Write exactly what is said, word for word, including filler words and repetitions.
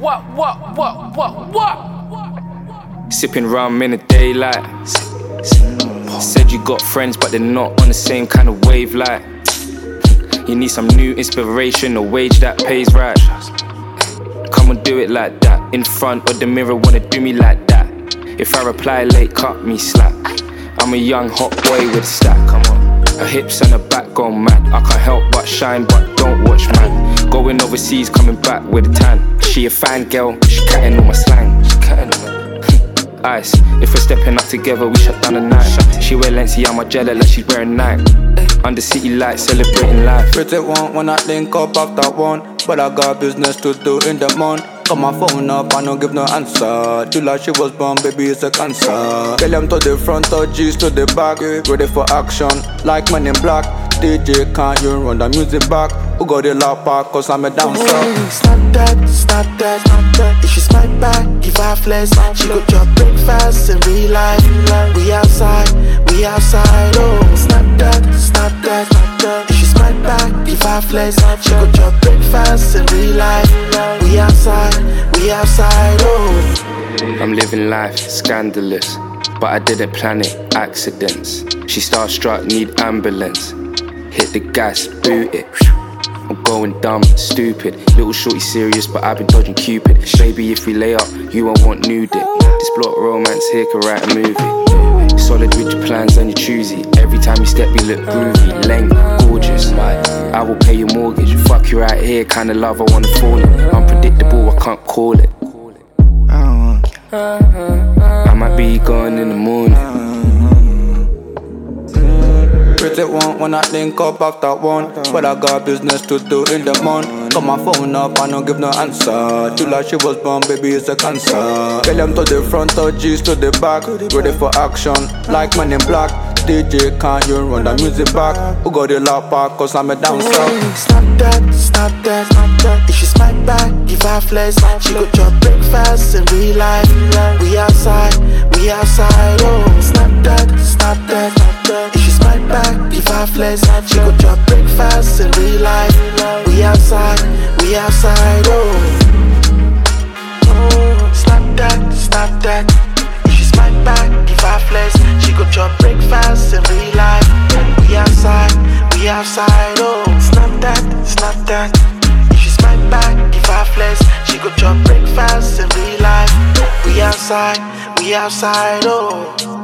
what, what, what, what, what? Sipping rum in the daylight. Said you got friends, but they're not on the same kind of wave like. You need some new inspiration, a wage that pays right. Come and do it like that. In front of the mirror, wanna do me like that. If I reply late, cut me slack. I'm a young hot boy with a stack, come on. Her hips and her back go mad. I can't help but shine, but don't watch man. Going overseas, coming back with a tan. She a fine girl, she catting on my slang. She catting on my ice. If we're stepping up together, we shut down the night. She wear Lency, I'm a jelly like she's wearing Nike. Under city lights, celebrating life. Pretty one when I link up after one, but I got business to do in the morning. Call my phone up, I don't give no answer. Do like she was born, baby, it's a cancer. Tell them to the front, or G's to the back. Ready for action, like Men in Black. D J, can't you run the music back? Who got the loud park, cause I'm a dancer. Oh, stop that, stop that, stop that. If she smite back, give her flex. She go drop breakfast in real life. We outside, we outside. Oh, stop that, stop that, stop that. If she smite back, give her flex. She go drop breakfast in real life. We outside, we outside. Oh, I'm living life scandalous, but I didn't plan it, accidents. She starstruck, need ambulance. Hit the gas, boot it. I'm going dumb, stupid. Little shorty serious, but I've been dodging Cupid. Baby, if we lay up, you won't want nude it. This block romance here can write a movie. Solid with your plans and your choosy. Every time you step, you look groovy. Length, gorgeous. I will pay your mortgage. Fuck you right here, kinda love I wanna fall in. Unpredictable, I can't call it. I might be gone in the morning. Pretty one when I link up after one, but I got business to do in the morning. Call my phone up, I don't give no answer. Do like she was born, baby, it's a cancer. Tell them to the front, or G's to the back. Ready for action, like Men in Black. D J, can't you run the music back? Who got the loud park, cause I'm a dancer. oh, stop that, stop that, stop that. If she smite back, give her flex. She go drop breakfast in real life. We outside, we outside. Oh, stop that, stop that, stop that. If she smite back, give her flex. She go drop breakfast in real life. We outside, we outside. Oh, oh, stop that, stop that. If she smite back, give her flex. She go drop breakfast in real life. We outside, we outside. Oh, snap that, snap that. If she smite back, give her flex. She go drop breakfast in real life. We outside, we outside. Oh.